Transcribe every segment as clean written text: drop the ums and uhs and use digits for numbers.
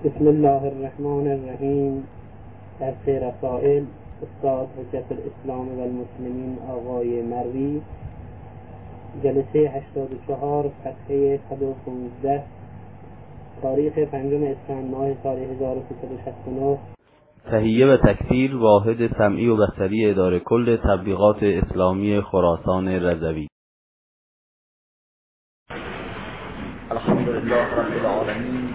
بسم الله الرحمن الرحیم. درس رسائل استاد حجت الاسلام و المسلمین آقای مروی، جلسه 84، صفحه 115، تاریخ 5 اسفند ماه سال 1369. تهیه و تکثیر واحد سمعی و بصری اداره کل تبلیغات اسلامی خراسان رضوی. الحمدلله رب العالمین،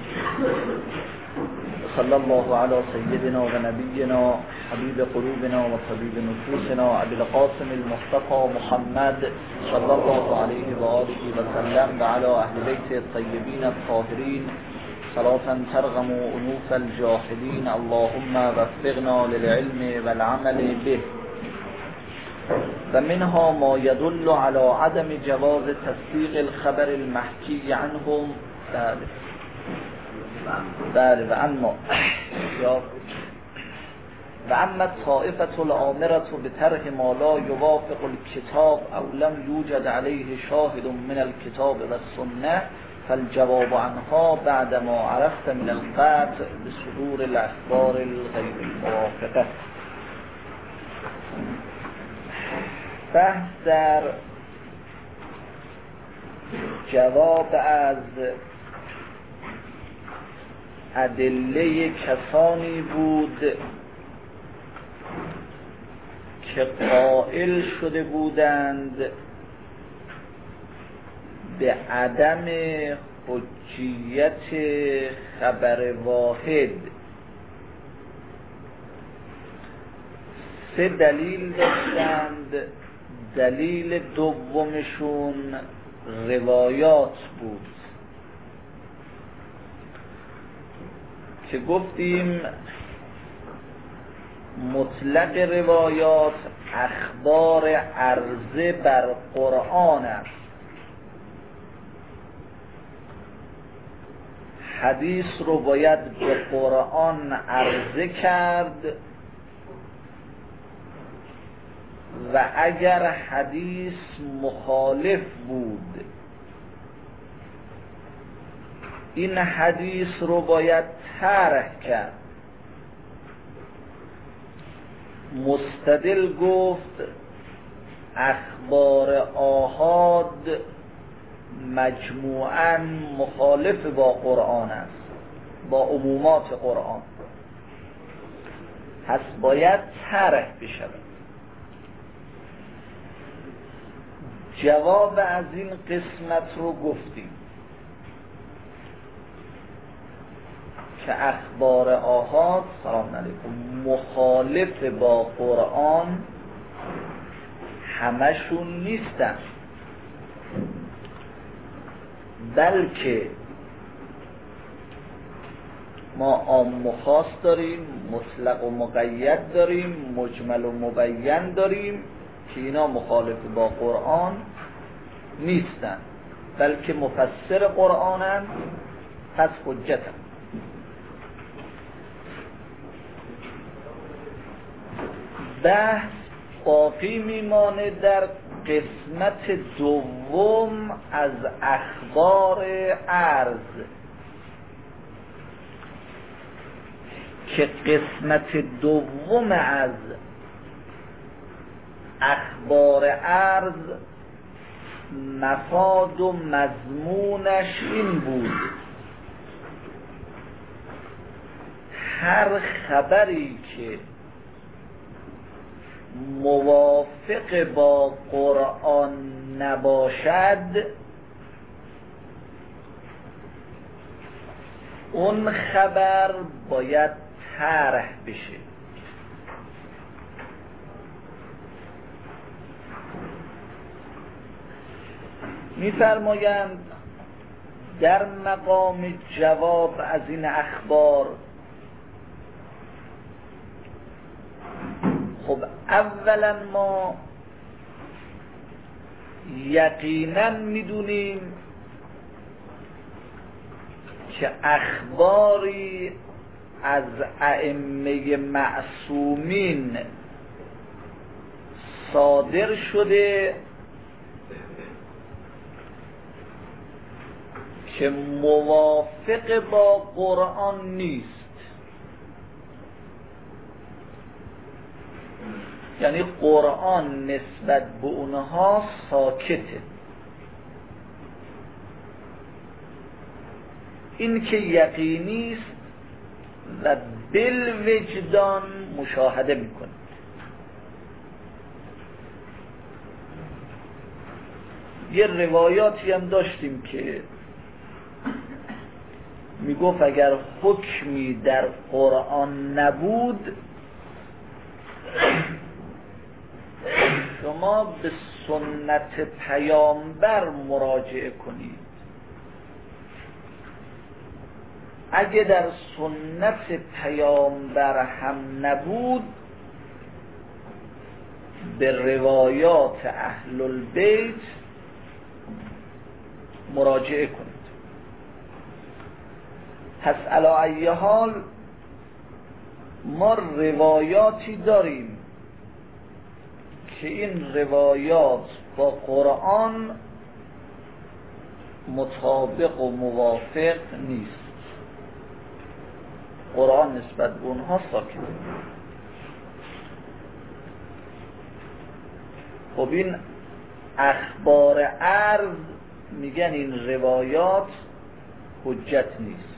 صلی الله علی سیدنا و نبینا حبیب قلوبنا و طبیب نفوسنا ابی القاسم المصطفى محمد صلی الله علیه و آله و سلم و علی اهل بیت الطیبین الطاهرین صلاة ترغم انوف الجاهلین. اللهم وفقنا للعلم والعمل به. و منها ما يدل على عدم جواز تصدیق الخبر المحکی عنهم. بله و اما الطائفة الآمرة بترک ما لا يوافق الكتاب او لم يوجد عليه شاهد من الكتاب والسنة فالجواب عنها بعد ما عرفت من القطع بصدور الاخبار الغیر الموافقه. بحث در جواب از ادله کسانی بود که قائل شده بودند به عدم حجیت خبر واحد. 3 دلیل داشتند. دلیل دومشون روایات بود که گفتیم مطلق روایات اخبار عرضه بر قرآن است. حدیث رو باید به قرآن عرضه کرد و اگر حدیث مخالف بود این حدیث رو باید طرح کرد. مستدل گفت اخبار آحاد مجموعاً مخالف با قرآن است، با عمومات قرآن، پس باید طرح بشود. جواب از این قسمت رو گفتیم که اخبار آحاد سلام علیکم مخالف با قرآن همشون نیستن، بلکه ما عام و خاص داریم، مطلق و مقید داریم، مجمل و مبین داریم که اینا مخالف با قرآن نیستن بلکه مفسر قرآنن، پس حجتن. بحث باقی میمانه در قسمت دوم از اخبار عرض که قسمت دوم از اخبار عرض مفاد و مضمونش این بود: هر خبری که موافق با قرآن نباشد اون خبر باید طرح بشه. می‌فرمایند در مقام جواب از این اخبار، خب اولا ما یقینا میدونیم که اخباری از ائمه معصومین صادر شده که موافق با قرآن نیست، یعنی قرآن نسبت به اونها ساکته. این که یقینی است و بالوجدان مشاهده میکنید. یه روایاتی هم داشتیم که میگفت اگر حکمی در قرآن نبود شما به سنت پیامبر مراجعه کنید. اگه در سنت پیامبر هم نبود به روایات اهل البیت مراجعه کنید. پس علی ای حال ما روایاتی داریم که این روایات با قرآن مطابق و موافق نیست. قرآن نسبت به اونها ساکته. خب این اخبار عرض میگن این روایات حجت نیست.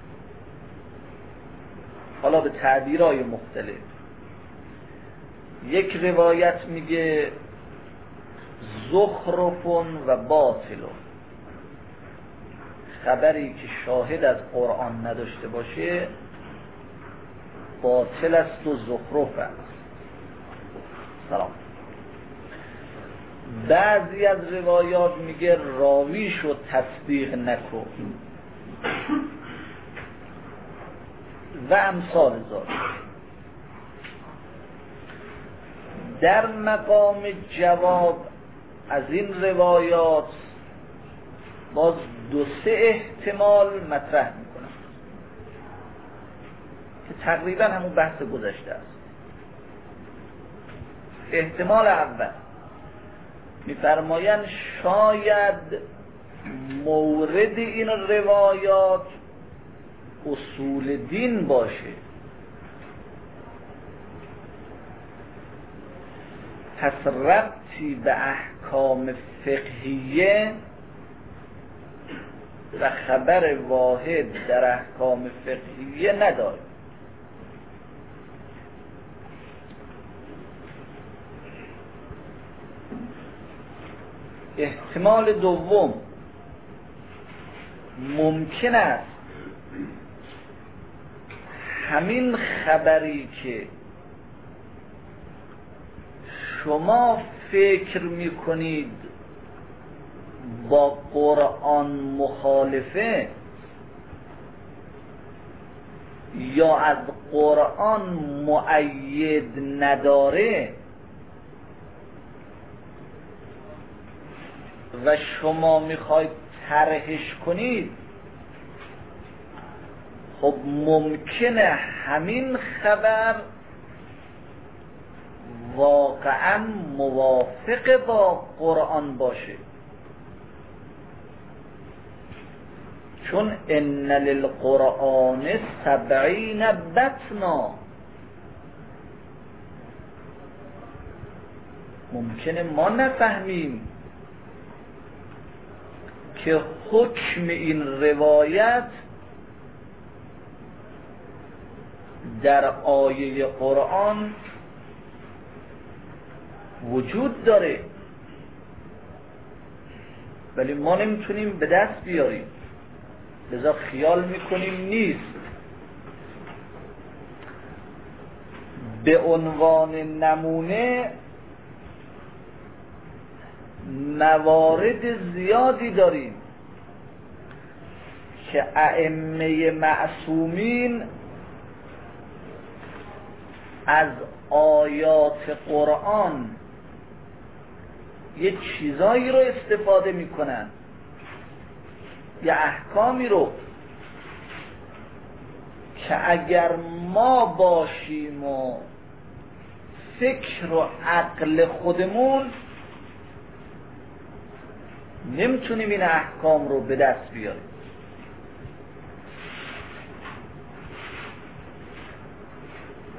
حالا به تعبیرهای مختلف. یک روایت میگه زخرفون و باطلون، خبری که شاهد از قرآن نداشته باشه باطل است و زخرف است. سلام. بعضی از روایات میگه راویشو تصدیق نکن و امثال ذالک. در مقام جواب از این روایات باز 2-3 احتمال مطرح میکنم که تقریبا همون بحث گذشته است. احتمال اول میفرمایند شاید مورد این روایات اصول دین باشه، پس ربطی به احکام فقهیه و خبر واحد در احکام فقهیه نداره. احتمال دوم ممکن است همین خبری که شما فکر میکنید با قرآن مخالفه یا از قرآن مؤید نداره و شما میخواید طرحش کنید، خب ممکنه همین خبر واقعا موافق با قرآن باشه، چون ان للقرآن 70 بطنا. ممکنه ما نفهمیم که حکم این روایت در آیه قرآن وجود داره، ولی ما نمیتونیم به دست بیاریم، لذا خیال میکنیم نیست. به عنوان نمونه موارد زیادی داریم که ائمه معصومین از آیات قرآن یه چیزایی رو استفاده میکنن، یه احکامی رو که اگر ما باشیم و فکر و عقل خودمون نمیتونیم این احکام رو به دست بیاریم.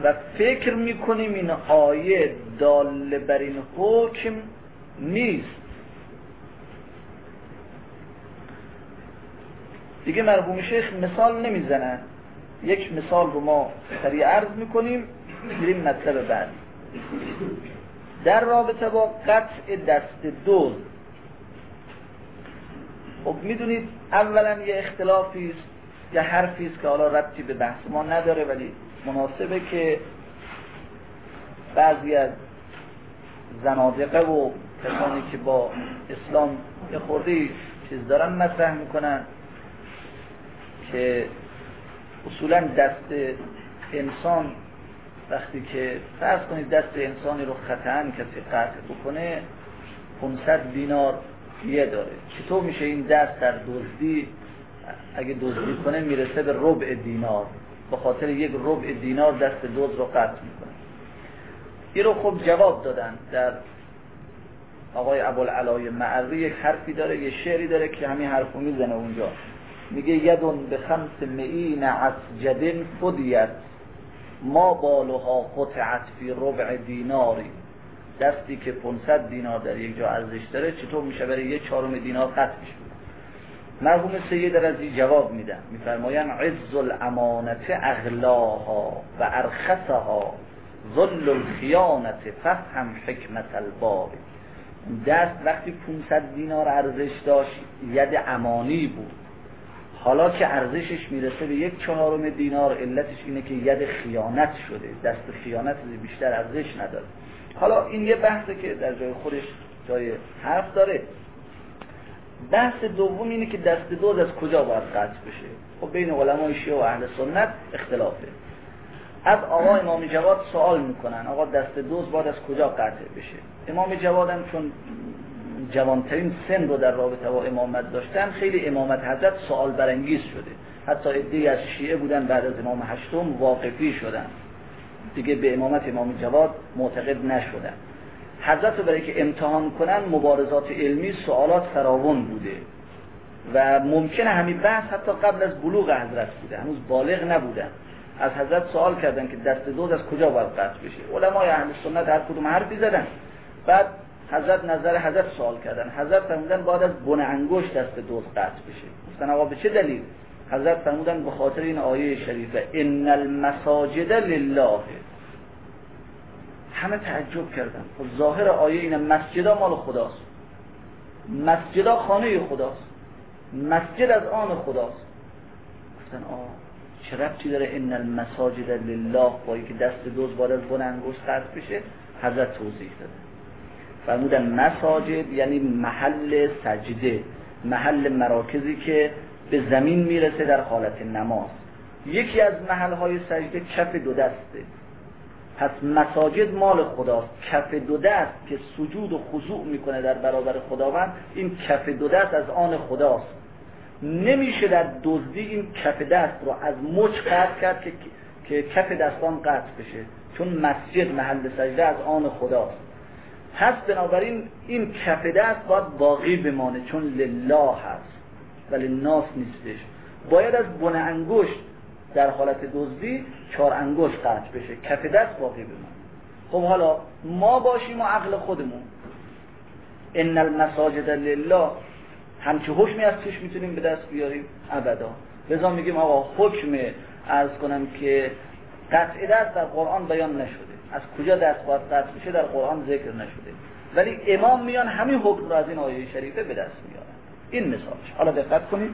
و فکر میکنیم این آیه دال بر این حکم نیست. دیگه مرحوم شیخ مثال نمیزنن، یک مثال رو ما سریع عرض میکنیم میریم مطلب بعد. در رابطه با قطع دست دزد، خب میدونید اولا یه اختلافی است، یه حرفی است که حالا ربطی به بحث ما نداره ولی مناسبه که بعضی از زنادقه و کسانی که با اسلام یه خورده چیز دارن مطرح میکنن که اصولا دست انسان وقتی که فرض کنید دست انسانی رو خطأ کسی قطع بکنه 500 دینار دیه داره. چطور میشه این دست در دزدی اگه دزدی کنه میرسه به ربع دینار، به خاطر یک ربع دینار دست دزد رو قطع میکنه. این رو خب جواب دادن. در آقای ابوالعلای معری یک حرفی داره، یه شعری داره که همین حرفو میزنه اونجا، میگه یدون به 500 عسجد فدیت ما بالها قطعت فی ربع دیناری. دستی که 500 دینار در یک جا ارزش داره چطور میشه برای 1/4 دینار قطعش بود؟ مرحوم سید رضی جواب میدن، میفرمایند عز الامانت اغلاها و ارخصها ذل الخیانت فهم حکمت الباری. دست وقتی 500 دینار ارزش داشت ید امانی بود، حالا که ارزشش میرسه به 1/4 دینار علتش اینه که ید خیانت شده، دست خیانت بیشتر ارزش نداره. حالا این یه بحثه که در جای خودش جای حرف داره. بحث دوم اینه که دست دزد از کجا باید قطع بشه. خب بین علمای شیعه و اهل سنت اختلافه. از آقا امام جواد سوال میکنن آقا دست دزد باید از کجا قطع بشه. امام جواد هم چون جوانترین سن رو در رابطه با امامت داشتن خیلی امامت حضرت سوال برانگیز شده. حتی عده‌ای از شیعه بودن بعد از امام هشتم واقفی شدن، دیگه به امامت امام جواد معتقد نشدن. حضرت رو برای که امتحان کنن مبارزات علمی سوالات فراوان بوده و ممکنه همین بحث حتی قبل از بلوغ حضرت بوده، هنوز بالغ نبودن. از حضرت سوال کردن که دست دزد از کجا باید قطع بشه. علمای اهل سنت هر کدوم حرفی زدن. بعد حضرت نظر حضرت سوال کردن. حضرت فرمودن باید از بن انگشت دست دزد قطع بشه. گفتن آقا به چه دلیل؟ حضرت فرمودن به خاطر این آیه شریفه ان المساجد لله. همه تعجب کردن. خب ظاهر آیه اینه مسجدها مال خداست، مسجدها خانه خداست، مسجد از آن خداست. گفتن چه ربطی داره ان المساجد لله با اینکه دست دزد باید از بن انگشت قطع بشه؟ حضرت توضیح داده. فرمودن مساجد یعنی محل سجده، محل مراکزی که به زمین میرسه در حالت نماز. یکی از محلهای سجده کف دو دسته. پس مساجد مال خداست. کف دو دست که سجود و خضوع میکنه در برابر خداوند، این کف دو دست از آن خداست. نمیشه در دزدی این کف دست رو از مچ قطع کرد که کف دستان قطع بشه، چون مسجد محل سجده از آن خداست. پس بنابراین این کف دست باید باقی بمانه چون لله هست ولی ناس نیستش. باید از بن انگشت در حالت دزدی 4 انگشت قطع بشه، کف دست باقی بمانه. خب حالا ما باشیم و عقل خودمون ان المساجد لله، همچه حکمی از توش میتونیم به دست بیاریم؟ ابدا. لذا میگیم آقا حکم عرض کنم که قطع دست در قرآن بیان نشده، از کجا دست باید قطع بشه در قرآن ذکر نشده، ولی امام میان همین حکم رو از این آیه شریفه به دست میارن. این مثالش. حالا دقت کنید.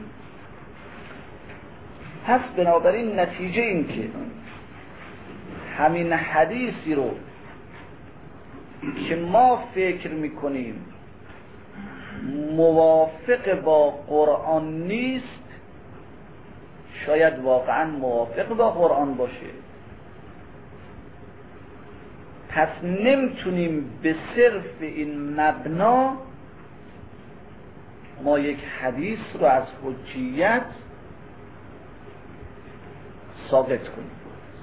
پس بنابراین نتیجه این که همین حدیثی رو که ما فکر میکنیم موافق با قرآن نیست، شاید واقعا موافق با قرآن باشه. پس نمیتونیم به صرف این مبنا ما یک حدیث رو از حجیت ثابت کنیم.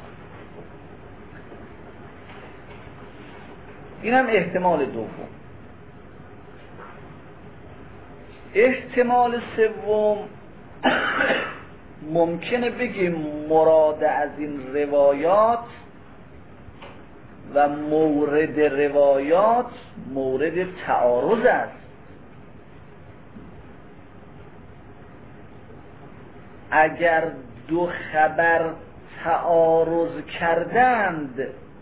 این هم احتمال دوم. احتمال سوم ممکنه بگیم مراد از این روایات و مورد روایات مورد تعارض است. اگر دو خبر تعارض کردند،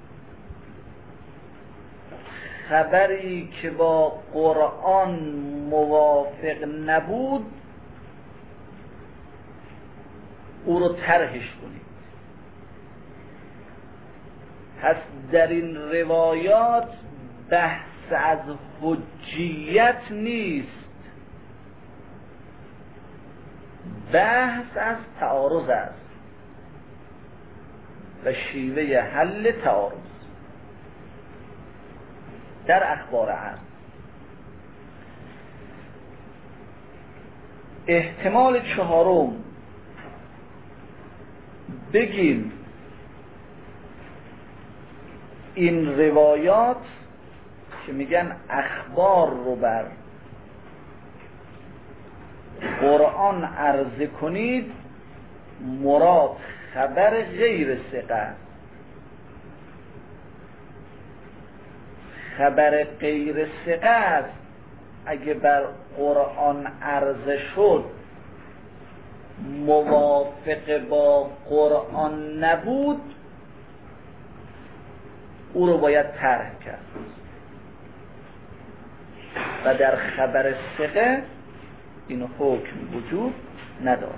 خبری که با قرآن موافق نبود او رو طرحش کنید. پس در این روایات بحث از حجیت نیست، بحث از تعارض است و شیوه حل تعارض در اخبار عام. احتمال چهارم، بگیم این روایات که میگن اخبار رو بر قرآن عرضه کنید، مراد خبر غیر ثقه. خبر غیر ثقه است اگه بر قرآن عرضه شد موافق با قرآن نبود، او رو باید طرح کرد و در خبر ثقه این حکم وجود ندارد.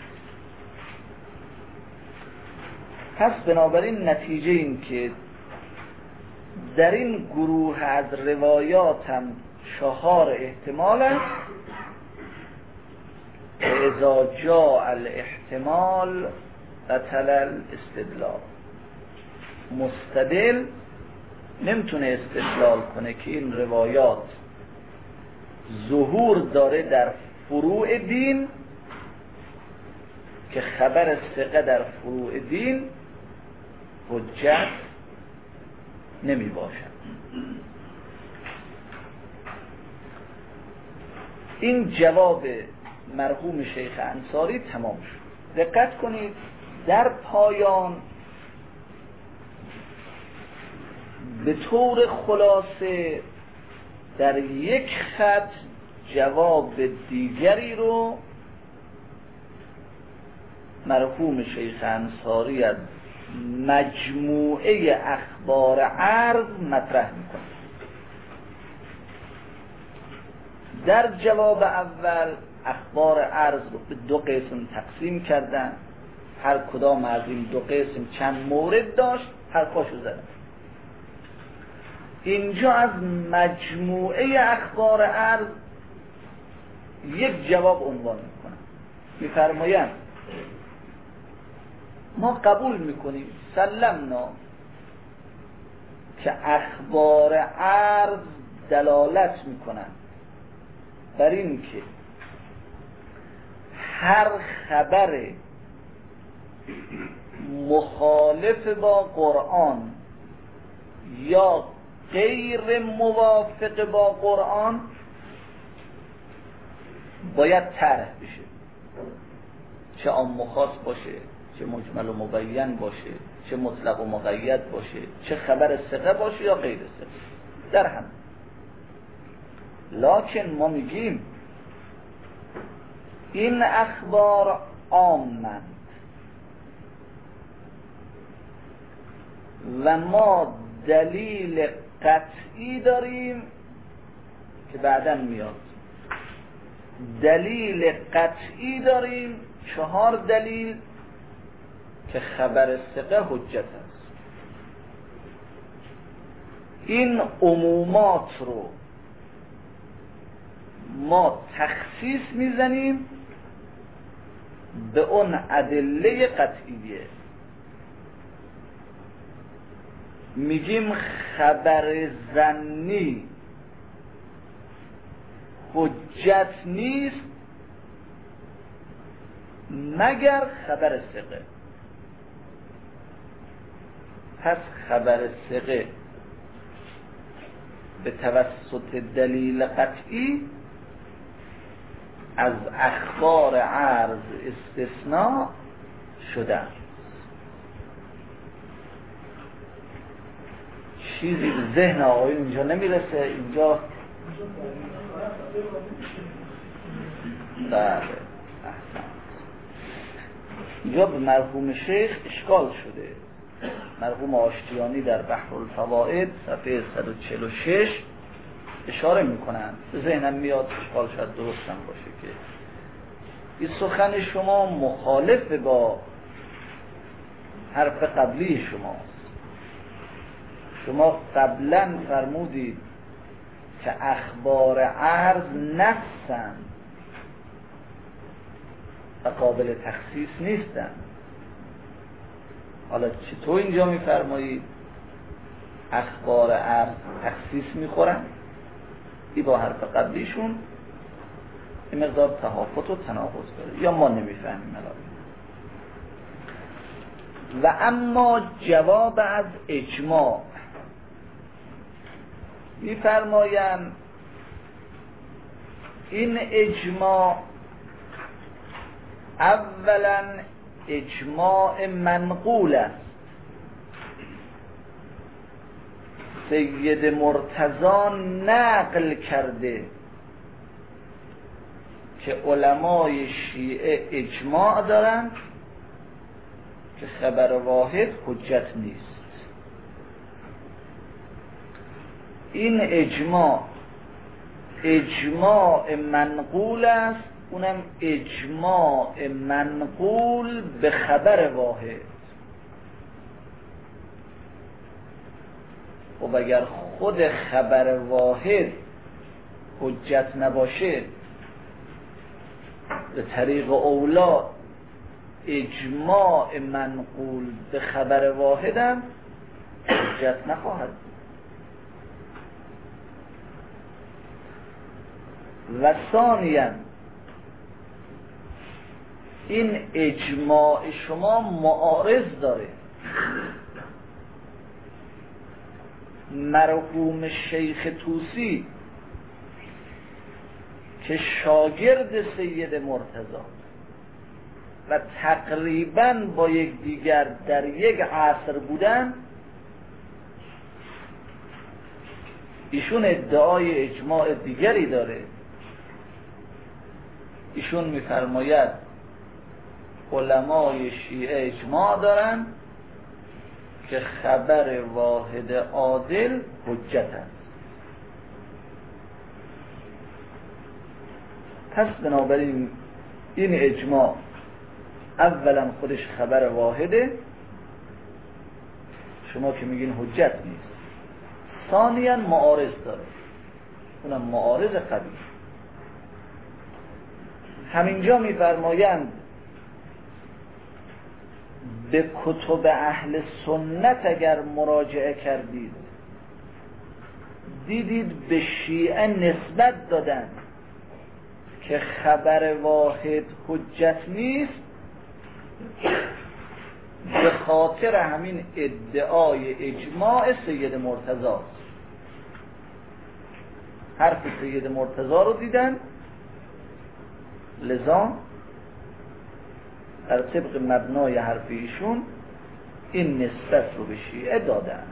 پس بنابراین نتیجه این که در این گروه از روایات هم 4 احتمال است. اذا جاء الاحتمال بطل الاستدلال. مستدل نمیتونه استدلال کنه که این روایات ظهور داره در فروع دین، که خبر ثقه در فروع دین حجت نمی باشد. این جواب مرحوم شیخ انصاری تمام شد. دقت کنید در پایان به طور خلاصه در یک خط جواب دیگری رو مرحوم شیخ انصاری از مجموعه اخبار عرض مطرح میکنه. در جواب اول اخبار عرض رو به 2 قسم تقسیم کردن، هر کدام از این 2 قسم چند مورد داشت، حرفاشو زدن. اینجا از مجموعه اخبار عرض یک جواب عنوان میکنن، میفرمایند ما قبول میکنیم، سلمنا، که اخبار عرض دلالت میکنن بر این که هر خبر مخالف با قرآن یا غیر موافق با قرآن باید طرح بشه، چه عام و خاص باشه، چه مجمل و مبین باشه، چه مطلق و مقید باشه، چه خبر ثقه باشه یا غیر ثقه، در هم. لکن ما میگیم این اخبار عامند و ما دلیل قطعی داریم که بعداً میاد. دلیل قطعی داریم، 4 دلیل که خبر ثقه حجت است. این عمومات رو ما تخصیص میزنیم به اون ادله قطعیه. میگیم خبر ظنی حجت نیست مگر خبر ثقه. پس خبر ثقه به توسط دلیل قطعی از اخبار عرض استثناء شده. چیزی به ذهن آقایون اینجا نمیرسه. اینجا بله اینجا به مرحوم شیخ اشکال شده. مرحوم آشتیانی در بحر الفوائد صفحه 146 اشاره میکنن. به ذهنم میاد اشکال شاید درستم باشه که این سخن شما مخالف با حرف قبلی شماست. شما قبلا فرمودید که اخبار عرض نفسن و قابل تخصیص نیستن. حالا چطور اینجا میفرمایید اخبار عرض تخصیص میخورن؟ این با حرف قبلیشون این مقدار تهافت و تناقض داره یا ما نمیفهمیم الان. و اما جواب از اجماع میفرمایند این اجماع اولا اجماع منقول است. سید مرتضی نقل کرده که علمای شیعه اجماع دارند که خبر واحد حجت نیست. این اجماع منقول است، اونم اجماع منقول به خبر واحد. و اگر خود خبر واحد حجت نباشه به طریق اولا اجماع منقول به خبر واحدم حجت نخواهد. و ثانیاً این اجماع شما معارض داره. مرحوم شیخ طوسی که شاگرد سید مرتضی و تقریباً با یکدیگر در یک عصر بودن، ایشون ادعای اجماع دیگری داره. ایشون میفرماید علمای شیعه اجماع دارن که خبر واحد عادل حجت است. پس بنابراین این اجماع اولا خودش خبر واحده، شما که میگین حجت نیست. ثانیاً معارض داره، اونم معارض قوی. همینجا میفرمایند به کتب اهل سنت اگر مراجعه کردید دیدید به شیعه نسبت دادن که خبر واحد حجت نیست، به خاطر همین ادعای اجماع سید مرتضی است. حرف سید مرتضی رو دیدن، لذا در طبق مبنای حرف ایشون این نسبت رو به شیعه دادن.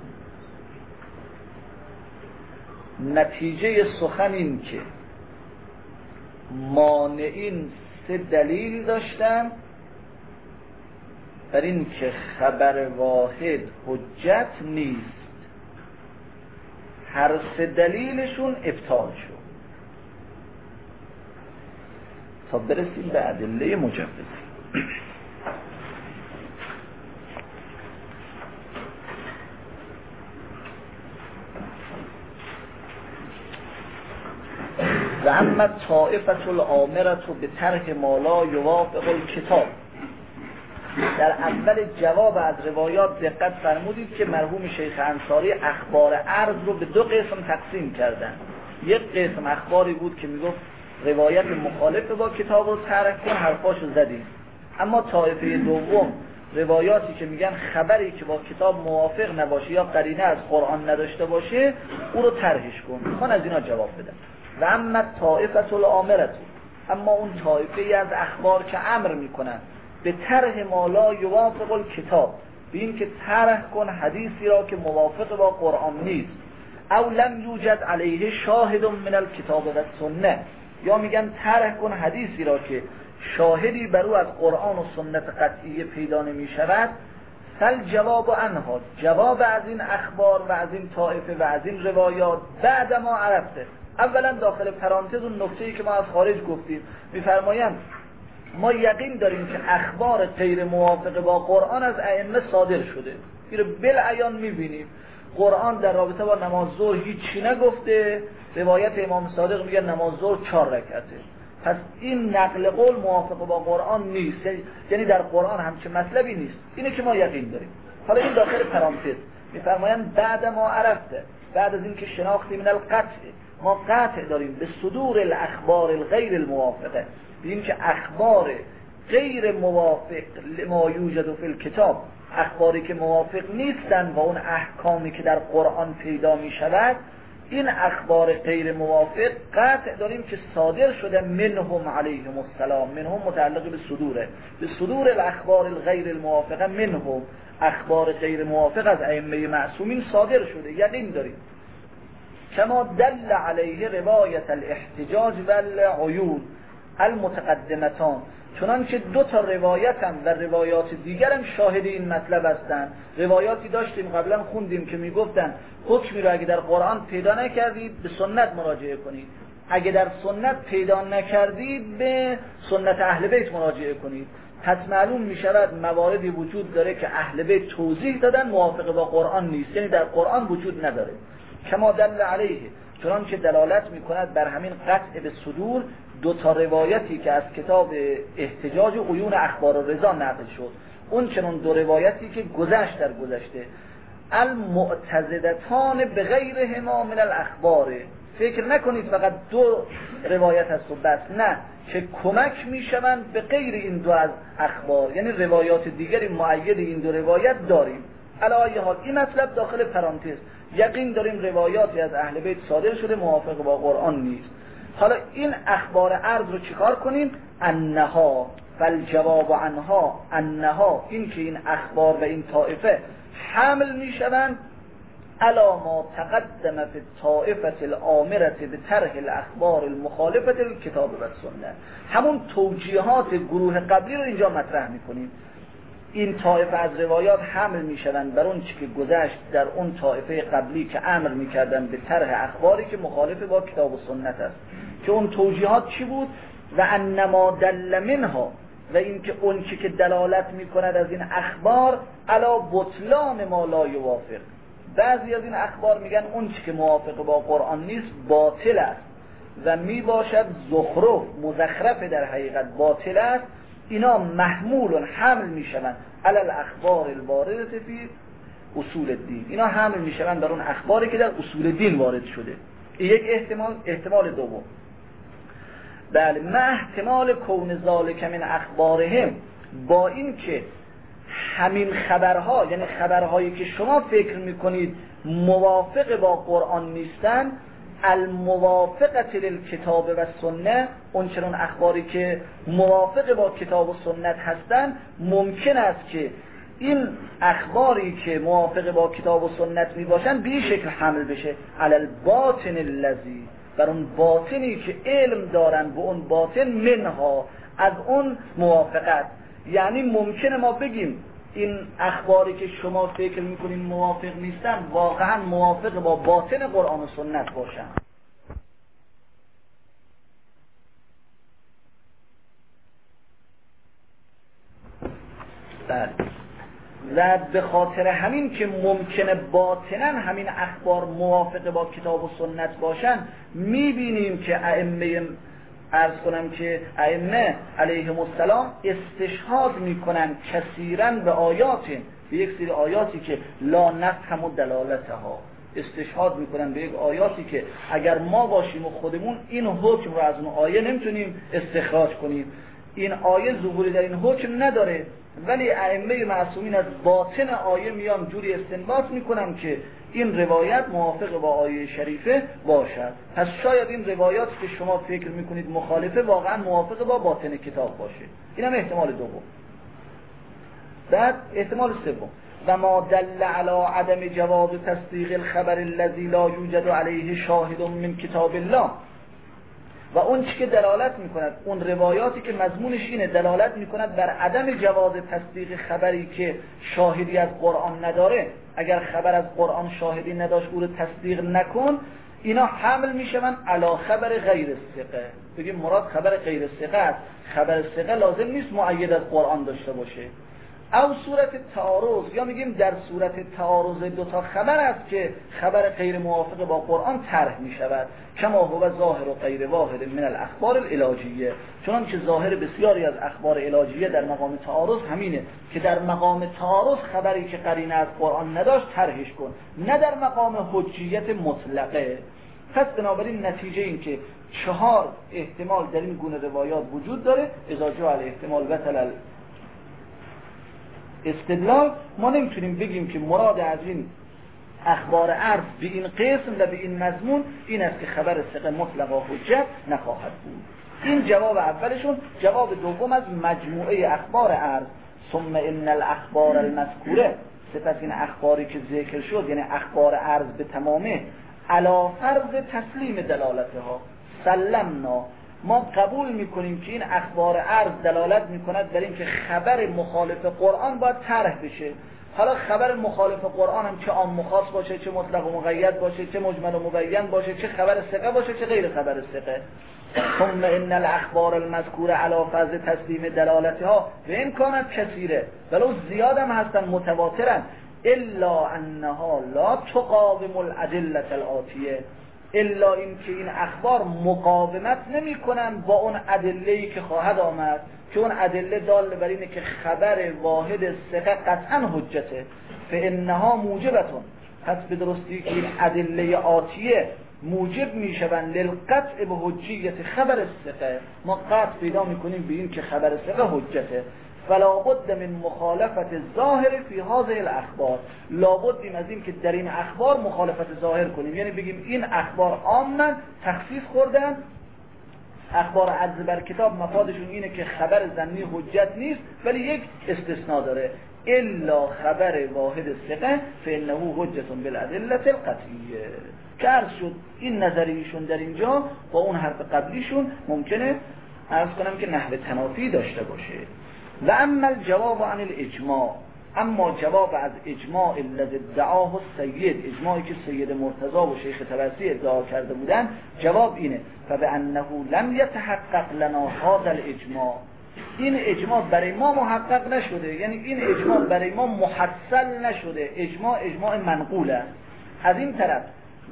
نتیجه سخن این که مانعین 3 دلیل داشتن بر این که خبر واحد حجت نیست. هر 3 دلیلشون ابطال شد تا برسیم به ادله مجوزه. و اما طائفة الآمرة به ترک ما لا یوافق الکتاب. در اول جواب از روایات دقت فرمودید که مرحوم شیخ انصاری اخبار عرض رو به 2 قسم تقسیم کردن. یک قسم اخباری بود که میگفت روایت مخالف با کتاب رو ترک کن، حرفاشو زدیم. اما طایفه دوم روایاتی که میگن خبری که با کتاب موافق نباشه یا قرینه از قرآن نداشته باشه او رو طرحش کن. من از اینا جواب بدم. و اما طائفة الآمرة، اما اون طایفه از اخبار که امر میکنن به طرح ما لا یوافق الکتاب، به این که طرح کن حدیثی را که موافق با قرآن نیست، او لم یوجد علیه شاهد من الکتاب و سنه، یا میگن طرح کن حدیثی را که شاهدی بر او از قرآن و سنت قطعی پیدا نمی شود، فل جواب عنها، جواب از این اخبار و از این طائفه و از این روایات بعد ما عرفته. اولا داخل پرانتز اون نکته‌ای که ما از خارج گفتیم، میفرمایند ما یقین داریم که اخبار غیر موافق با قرآن از ائمه صادر شده. این رو بالعیان میبینیم. قرآن در رابطه با نماز ظهر هیچی نگفته، روایت امام صادق میگه نماز ظهر 4 رکعته. پس این نقل قول موافق با قرآن نیست، یعنی در قرآن همچین مطلبی نیست. اینه که ما یقین داریم. حالا این داخل پرانتز میفرمایند بعد ما عرفته، بعد از اینکه شناختی من القطع، ما قطع داریم به صدور الاخبار الغیر الموافقه، به این که اخبار غیر موافق لما یوجد فی الکتاب، اخباری که موافق نیستن و اون احکامی که در قرآن پیدا می شود، این اخبار غیر موافق قطع داریم که صادر شده منهم علیهم السلام. منهم متعلق به صدوره، به صدور الاخبار الغیر الموافقه منهم، اخبار غیر موافق از ائمه معصومین صادر شده، یقین داریم. کما دل علیه روایت الاحتجاج و العیون المتقدمتان، چنانچه 2 تا روایت هم و روایات دیگر هم شاهد این مطلب هستند. روایاتی داشتیم قبلا خوندیم که میگفتن حکمی را اگه در قرآن پیدا نکردید به سنت مراجعه کنید، اگه در سنت پیدا نکردید به سنت اهل بیت مراجعه کنید. پس معلوم می شود مواردی وجود داره که اهل بیت توضیح دادن موافق با قرآن نیست، یعنی در قرآن وجود نداره. کما دل علیه، چنانچه دلالت می کند بر همین قطع به صدور 2 تا روایتی که از کتاب احتجاج و عیون اخبار الرضا نقل شد. اون چنون 2 روایتی که گذشت در گذشته، المعتزدتان بغیرهما من الاخبار، فکر نکنید فقط 2 روایت هست و بس، نه، که کمک میشوند به غیر این 2 از اخبار، یعنی روایات دیگری مؤید این 2 روایت داریم. علی ای حال این مطلب داخل پرانتز، یقین داریم روایاتی از اهل بیت صادر شده موافق با قرآن نیست. حالا این اخبار عرض رو چیکار کنیم؟ انها فالجواب عنها، انها، این که این اخبار و این طائفه حمل میشوند علا ما تقدم فی الطائفه الامره بطرح الاخبار المخالفه للکتاب و سنت، همون توجیهات گروه قبلی رو اینجا مطرح میکنیم. این طائفه از روایات حمل میشوند بر اون چی که گذشت در اون طائفه قبلی که امر میکردن به طرح اخباری که مخالف با کتاب و سنت است، که اون توجیهات چی بود؟ و انما دل منها، و این که اون چی که دلالت میکند از این اخبار علا بطلان ما لا یوافق. بعضی از این اخبار میگن اون چی که موافق با قرآن نیست باطل است و میباشد زخرف، مزخرف، در حقیقت باطل است. اینا محمول حمل میشوند علی الاخبار الوارده فی اصول الدین، اینا حمل میشوند بر اون اخباری که در اصول دین وارد شده. یک احتمال دوم. بله، ما احتمال کون ذالک من اخبارهم، با این که همین خبرها، یعنی خبرهایی که شما فکر میکنید موافق با قرآن نیستن، الموافقت للکتاب و سنت، اون چنان اخباری که موافق با کتاب و سنت هستن، ممکن است که این اخباری که موافق با کتاب و سنت می باشن به این شکل حمل بشه علی الباطن الذی، بر اون باطنی که علم دارن به اون باطن منها، از اون موافقت. یعنی ممکنه ما بگیم این اخباری که شما فکر میکنین موافق نیستن واقعا موافق با باطن قرآن و سنت باشن. بله، و به خاطر همین که ممکنه باطنا همین اخبار موافق با کتاب و سنت باشن، میبینیم که ائمه علیهم السلام استشهاد میکنن کثیرا به آیات، به یک سری آیاتی که لا نفهم دلالتها، استشهاد میکنن به یک آیاتی که اگر ما باشیم و خودمون این حکم رو از اون آیه نمیتونیم استخراج کنیم، این آیه ظهوری در این حکم نداره، ولی ائمه معصومین از باطن آیه میان جوری استنباط میکنن که این روایت موافق با آیه شریفه باشد. پس شاید این روایاتی که شما فکر میکنید مخالفه واقعا موافق با باطن کتاب باشه. این هم احتمال دوم. بعد احتمال سوم، و ما دل علی عدم جواز تصدیق الخبر الذی لا یوجد علیه شاهد من کتاب الله. و اون چی که دلالت میکند، اون روایاتی که مضمونش اینه دلالت میکند بر عدم جواز تصدیق خبری که شاهدی از قرآن نداره، اگر خبر از قرآن شاهدی نداشت او رو تصدیق نکن، اینا حمل میشون علی خبر غیر ثقه. بگیم مراد خبر غیر ثقه است. خبر ثقه لازم نیست مؤید از قرآن داشته باشه. او صورت تعارض، یا میگیم در صورت تعارض دو تا خبر است که خبر غیر موافق با قرآن طرح میشود، کما هو ظاهر و غیر واحد من الاخبار العلاجیه، چنانکه ظاهر بسیاری از اخبار علاجیه در مقام تعارض همینه که در مقام تعارض خبری که قرینه از قرآن نداشت طرحش کن، نه در مقام حجیت مطلقه. پس بنابراین نتیجه این که 4 احتمال در این گونه روایات وجود داره، اذا جاء الاحتمال بطل استدلال. ما نمیتونیم بگیم که مراد از این اخبار عرض به این قسم و به این مضمون این است که خبر ثقه مطلقا حجت نخواهد بود. این جواب اولشون. جواب دوم از مجموعه اخبار عرض، ثم ان الاخبار المذکوره، سپس این اخباری که ذکر شد یعنی اخبار عرض به تمامه، علی فرض تسلیم دلالتها سلمنا، ما قبول میکنیم که این اخبار عرض دلالت میکند بر این که خبر مخالف قرآن باید طرح بشه. حالا خبر مخالف قرآن هم چه عام مخاص باشه، چه مطلق و مقید باشه، چه مجمل و مبین باشه، چه خبر ثقه باشه، چه غیر خبر ثقه. ثم ان الاخبار المذکوره علی فرض تسلیم دلالتها و این کانت کثیره، ولو زیاد هم هستن متواترن، الا انها لا تقاوم الادله الاتیه، الا این که این اخبار مقاومت نمی کنن با اون ادله‌ای که خواهد آمد، که اون ادله دال بر اینه که خبر واحد ثقه قطعا حجته، فانها موجبتون، پس به درستی که این ادله آتیه موجب میشوند للقطع به حجیت خبر ثقه، ما قطع پیدا میکنیم به این که خبر ثقه حجته. فلا بد من مخالفت ظاهر فی هذه الاخبار، لابد از این که در این اخبار مخالفت ظاهر کنیم، یعنی بگیم این اخبار عامن تخصیص خوردن، اخبار عرض بر کتاب مفادشون اینه که خبر ظنی حجت نیست، ولی یک استثناء داره، الا خبر واحد ثقه فانه حجت بالادله القطعیه. که عرض شد این نظریشون در اینجا با اون حرف قبلیشون ممکنه عرض کنم که نحو تنافی داشته باشه. و اما الجواب عن الاجماع، اما جواب از اجماع الذی ادعاه السید، اجماعی که سید مرتضی و شیخ طبرسی ادعا کرده بودن، جواب اینه فبانه لم یتحقق لنا هذا الاجماع، این اجماع برای ما محقق نشده، یعنی این اجماع برای ما محصل نشده، اجماع منقوله. از این طرف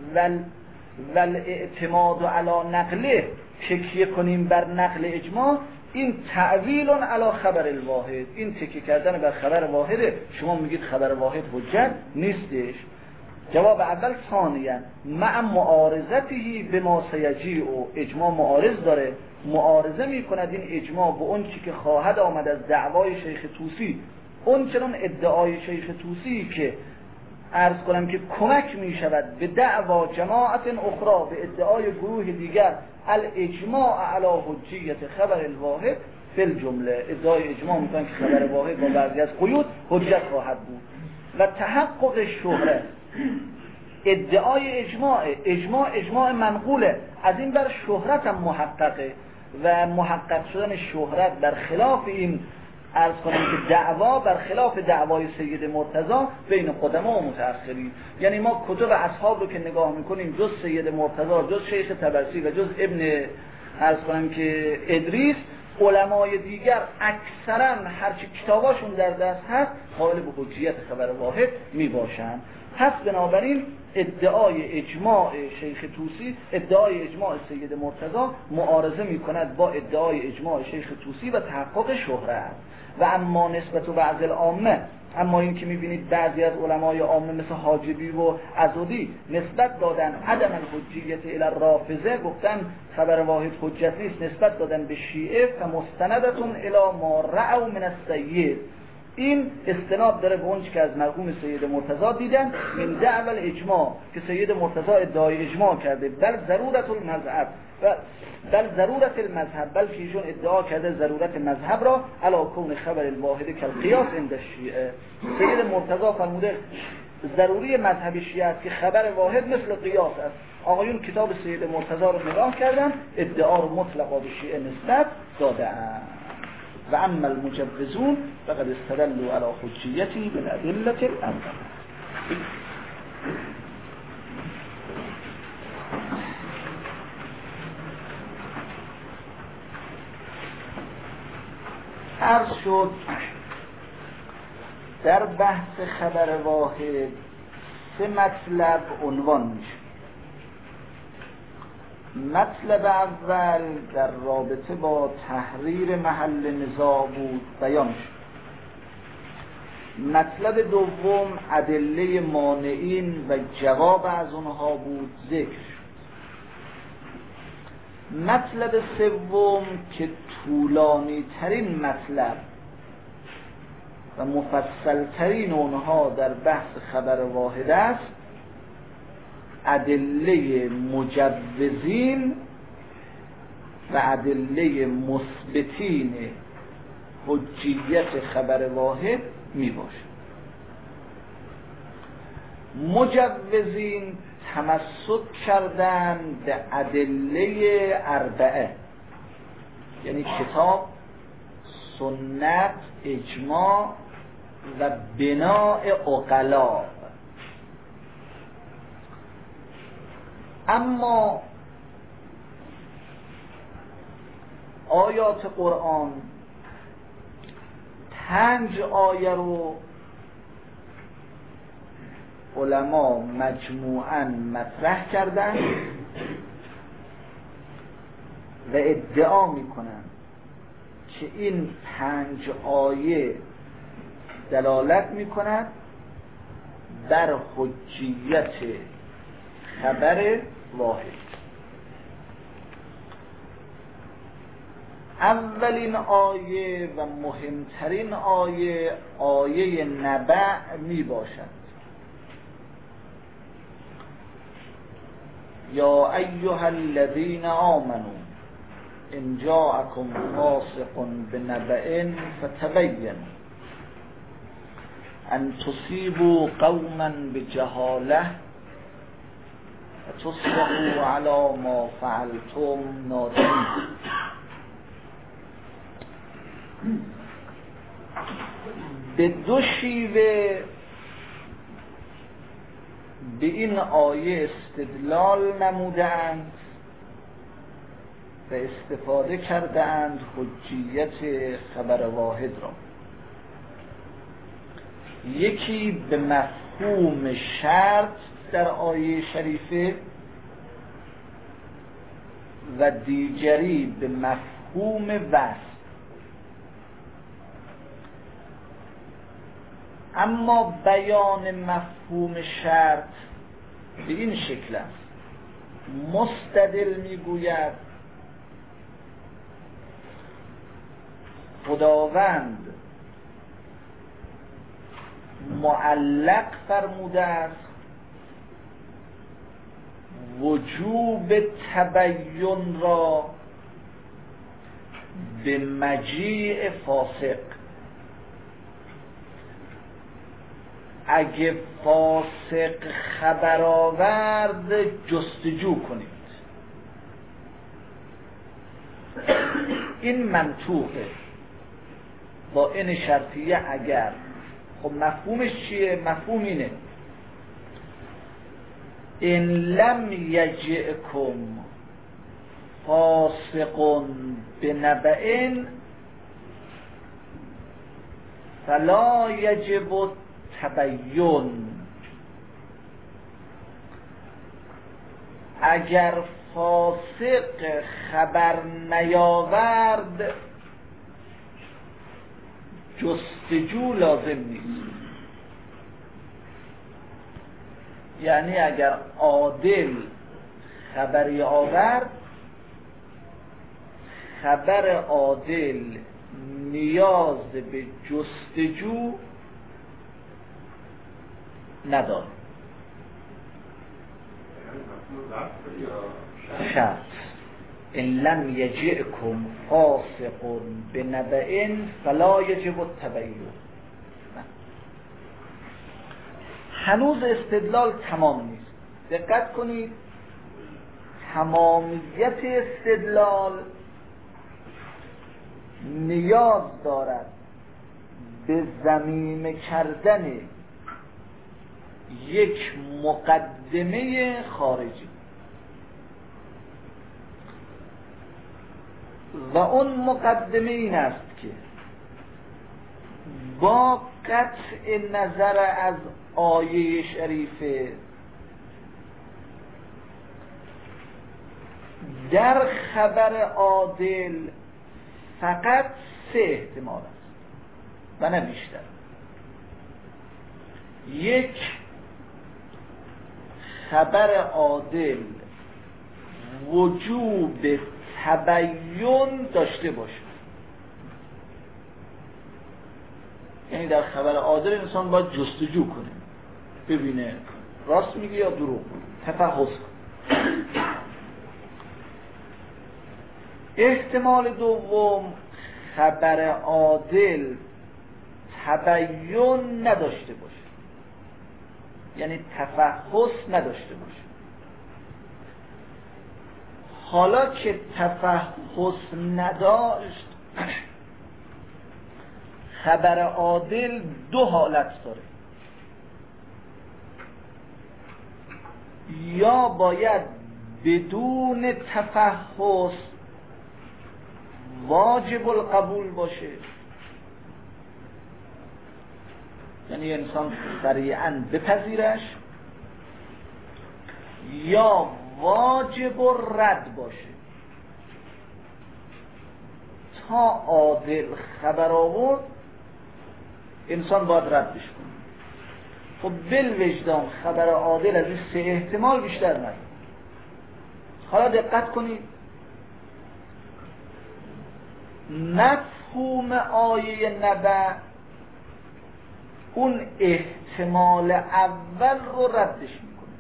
والاعتماد علی نقله، تکیه کنیم بر نقل اجماع، این تعویل علی خبر الواحد، این تکیه کردن بر خبر واحده، شما میگید خبر واحد حجت نیستش. جواب اول ثانیاً مع معارضته بما سیجیء، اجماع معارض داره، معارضه میکند این اجماع به اون چی که خواهد آمد از دعوای شیخ طوسی، اون چنان ادعای شیخ طوسی که عرض کنم که کمک می شود به دعوا جماعت اخرى، به ادعای گروه دیگر، الاجماع علی حجیت خبر الواحد فی الجمله، ادعای اجماع میکنن که خبر واحد با بعضی از قیود حجت خواهد بود. و تحقق شهرت، ادعای اجماع منقوله، از این بر شهرت هم محققه، و محقق شدن شهرت بر خلاف این عرض کنم که دعوا، بر خلاف دعوای سید مرتضی بین قدما و متأخرین. یعنی ما کتب اصحاب رو که نگاه میکنیم، جز سید مرتضی، جز شیخ طبرسی و جز ابن عرض کنم که ادریس، علمای دیگر اکثرا هرچی کتاباشون در دست هست قائل به حجیت خبر واحد می باشند. پس بنابراین ادعای اجماع شیخ طوسی، ادعای اجماع سید مرتضی معارضه می کند با ادعای اجماع شیخ طوسی و تحقق شهرت. و اما نسبت و بعض العامه، اما این که میبینید بعضی از علمای عامه مثل حاجبی و عضدی نسبت دادن عدم الحجیت الی الرافضه، گفتن خبر واحد حجت نیست، نسبت دادن به شیعه، فمستندتون الی ما رأوا من السید، این استناد داره به اون که از مرحوم سید مرتضی دیدن من دعوى الاجماع، که سید مرتضی ادعای اجماع کرده، بل ضرورت المذهب بلکه ایشون ادعا کرده ضرورت مذهب را علی کون خبر الواحد کالقیاس عند الشیعه. سید مرتضی فرموده ضروری مذهب شیعه است که خبر واحد مثل قیاس است. آقایون کتاب سید مرتضی رو نگاه کردن، ادعا رو مطلقا به شیعه نسبت داده‌اند. و اما المجوزون فقد استدلوا على حجیتی بالادله الاربعه. عرض شد در بحث خبر واحد 3 مطلب عنوان میشه. مطلب اول در رابطه با تحریر محل نزاع بود، بیان شد. مطلب دوم ادله مانعین و جواب از اونها بود، ذکر شد. مطلب سوم که طولانی ترین مطلب و مفصل ترین اونها در بحث خبر واحد است، ادله مجوزین و ادله مثبتین حجیت خبر واحد می باشد. مجوزین تمسک کردن به ادله اربعه، یعنی کتاب، سنت، اجماع و بناء عقلا. اما آیات قرآن 5 آیه رو علما مجموعاً مطرح کردن و ادعا میکنن که این 5 آیه دلالت میکند بر حجیت خبر واحد. اولین آیه و مهمترین آیه، آیه نبع می باشد. یا ایها الذین آمنوا ان جاءکم فاسق بنبأ فتبینوا ان تصیبوا قوما بجهاله تصبحوا على ما فعلتم نادمین. به 2 شیوه به این آیه استدلال نمودند و استفاده کردند حجیت خبر واحد را. یکی به مفهوم شرط در آیه شریفه و دیگری به مفهوم وصف. اما بیان مفهوم شرط به این شکل است: مستدل میگوید خداوند معلق فرموده است وجوب تبین را به مجیء فاسق. اگه فاسق خبر آورد جستجو کنید. این منطوقه با این شرطیه اگر. خب مفهومش چیه؟ مفهوم اینه: ان لم یجئکم فاسق بنبأ فلا یجب تبین. اگر فاسق خبر نیاورد جستجو لازم نیست. یعنی اگر عادل خبری آورد، خبر عادل نیاز به جستجو نداره. شرط ان لم یجئکم فاسق بنبأ فلا یجب التبین. هنوز استدلال تمام نیست. دقت کنید، تمامیت استدلال نیاز دارد به ضمیمه کردن یک مقدمه خارجی و اون مقدمه این است که با قطع نظر از آیه شریفه در خبر عادل فقط 3 احتمال است و نه بیشتر. یک، خبر عادل وجوب تبین داشته باشه، یعنی در خبر عادل انسان باید جستجو کنه ببینه راست میگه یا دروغ، تفحص کنه. احتمال دوم، خبر عادل تبین نداشته باشه، یعنی تفحص نداشته باشه. حالا که تفحص نداشت، خبر عادل 2 حالت داره. یا باید بدون تفحص واجب القبول باشه، یعنی انسان سریعا بپذیرش، یا واجب الرد باشه. تا عادل خبر آورد انسان باید ردش کنه. خب بالوجدان خبر عادل از این 3 احتمال بیشتر نداره. حالا دقت کنید، مفهوم آیه نبأ اون احتمال اول رو ردش میکنه،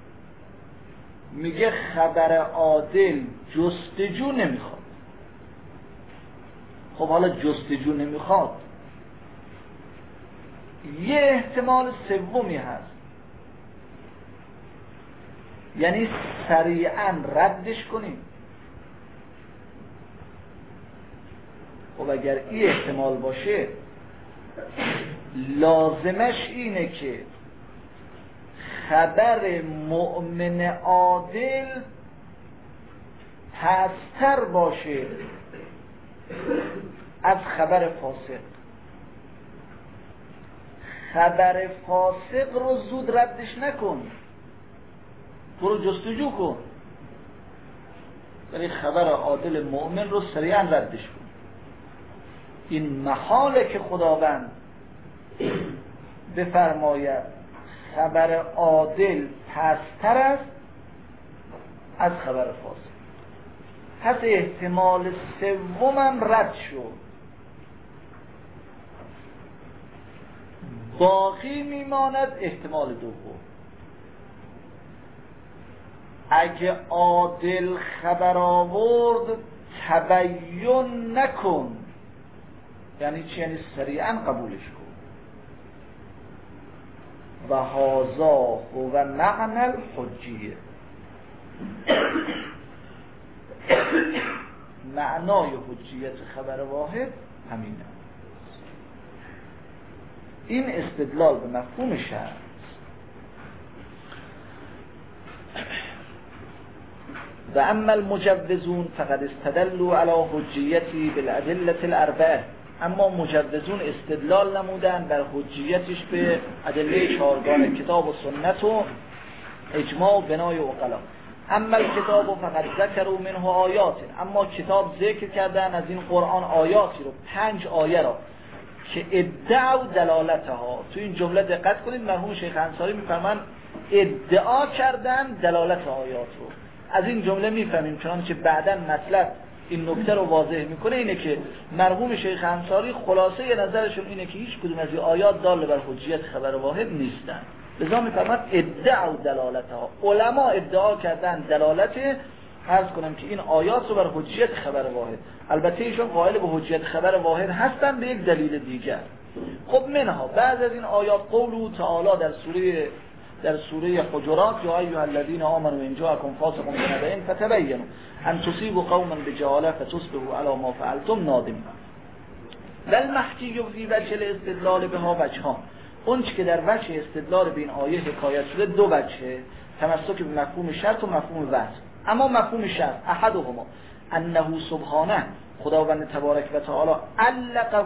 میگه خبر عادل جستجو نمیخواد. خب حالا جستجو نمیخواد، یه احتمال سومی هست، یعنی سریعا ردش کنیم. خب اگر این احتمال باشه لازمش اینه که خبر مؤمن عادل پستر باشه از خبر فاسق. خبر فاسق رو زود ردش نکن، برو جستجو کن، ولی خبر عادل مؤمن رو سریعا ردش کن. این محاله که خداوند بفرماید خبر عادل پستر است از خبر فاسق. پس احتمال سومم رد شد، باقی میماند احتمال دوم. اگه عادل خبر آورد تبین نکن، یعنی چی؟ یعنی سریعا قبولش کن. و هذا هو معنی الحجیه. معنای حجیت خبر واحد همینه. این استدلال به مفهوم شرع. و اما المجوزون فقد استدلوا على حجیتی بالادله الاربعه. اما مجوزون استدلال نمودن بر حجیتش به ادله 4 کتاب و سنت و اجماع و بنای عقلا. اما الکتاب فقد ذکروا منه آیات. اما کتاب ذکر کردن از این قرآن آیاتی رو، 5 آیه را که ادعوا دلالتها. تو این جمله دقت کنید، مرحوم شیخ انصاری میفرمان ادعا کردن دلالت آیات رو. از این جمله میفهمیم چنانچه بعداً مطلب این نکته رو واضح میکنه اینه که مرحوم شیخ انصاری خلاصه نظرشون اینه که هیچ کدوم از این آیات دال بر حجیت خبر واحد نیستن. لذا میفرماد ادعوا دلالتها، علما ادعا کردن دلالت، عرض کنم که این آیات رو بر حجیت خبر واحد. البته ایشون قائل به حجیت خبر واحد هستن به یک دلیل دیگر. خب منها بعض از این آیات قوله تعالی در سوره حجرات یا ایها الذین آمنوا ان جاءکم فاسق بنبأ فتبینوا ان تصیبوا قوما بجهاله فتصبحوا علی ما فعلتم نادمین. والمحکی فی وجه الاستدلال بها وجهان، اون چه که در وجه استدلال به این آیه حکایت شده دو وجهه، تمسک به مفهوم شرط و مفهوم وجه. اما مفهوم شرط احدهما انه سبحانه، خداوند تبارک و تعالی علق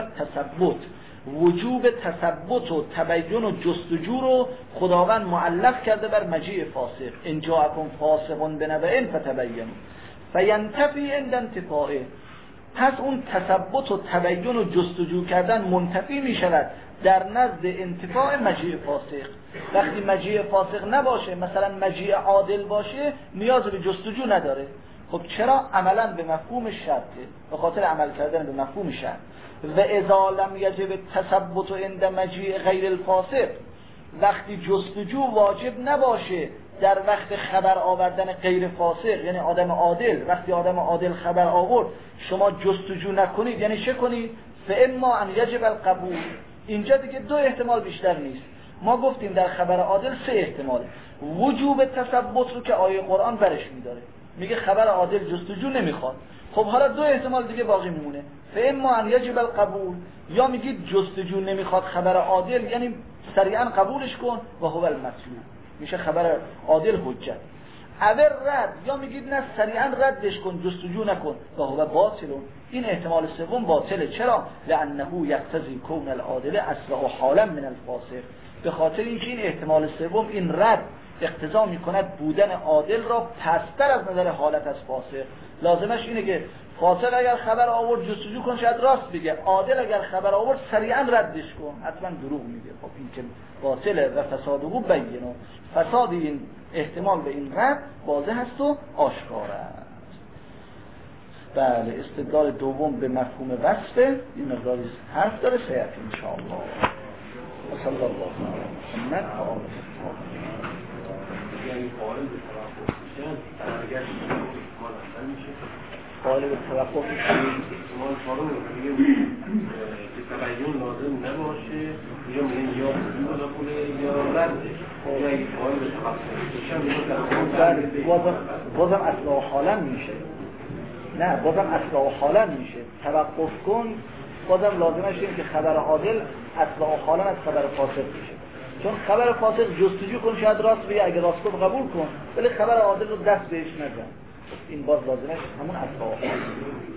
وجوب تثبت و تبین و جستجو رو خداوند معلق کرده بر مجیء فاسق. ان جاءکم فاسق بنبأ فتبینوا فینتفی عند انتفاعه. پس اون تثبت و تبین و جستجو کردن منتفی می شود در نزد انتفاع مجیء فاسق. وقتی مجیء فاسق نباشه، مثلا مجیء عادل باشه، نیاز به جستجو نداره. خب چرا؟ عملا به مفهوم شرطه، به خاطر عمل کردن به مفهوم شرط. و اذا لم یجب التثبت عند مجیء غیر الفاسق، وقتی جستجو واجب نباشه در وقت خبر آوردن غیر فاسق، یعنی آدم عادل، وقتی آدم عادل خبر آورد شما جستجو نکنید، یعنی چه کنید؟ فاما ان یجب القبول. اینجا دیگه دو احتمال بیشتر نیست. ما گفتیم در خبر عادل سه احتمال. وجوب تثبت رو که آیه قرآن برش میداره، میگه خبر عادل جستجو نمیخواد. خب حالا دو احتمال دیگه باقی میمونه، فاما ان یجب القبول، یا میگید جستجو نمیخواد خبر عادل، یعنی سریعا قبولش کن و هو المطلوب، میشه خبر عادل حجت. اول رد، یا میگید نه سریعا ردش کن، جستجو نکن و هو باطل. این احتمال سوم باطله. چرا؟ لانه یقتضی کون العادل اسرع حالا من الفاسق. به خاطر اینکه این احتمال سوم، این رد اقتضا میکند بودن عادل را پستر از نظر حالت از فاسق. لازمش اینه که فاسق اگر خبر آورد جستجو کن، شاید راست بگه. عادل اگر خبر آورد سریعا ردش کن، حتما دروغ میگه. خب این که باطله و فساده بینه. فساد این احتمال به این رد واضح است و آشکار است. بله، استدلال دوم به مفهوم وصفه، این مقداری حرف داره، سیعت انشاءالله. و صلی الله علیه محمد و آله. یعنی قائل به توقف میشن، اگر احتمال اصلا میشه قائل به توقف میشن، احتمال فارم میگه که تبیین لازم نباشه، یا میگن یا بولا پوله یا رده، یا اگه قائل به توقف میشن بازم اصلا و حالا میشه. نه، بازم اصلا و حالا میشه. توقف کن بازم لازمش اینه که خبر عادل اصلا و حالا از خبر فاسق میشه. چون خبر فاسق جستجو کن، شاید راست بگه، اگه راست کن قبول کن، ولی خبر عادل رو دست بهش نزن. این باز لازمش همون اصلا و حالا.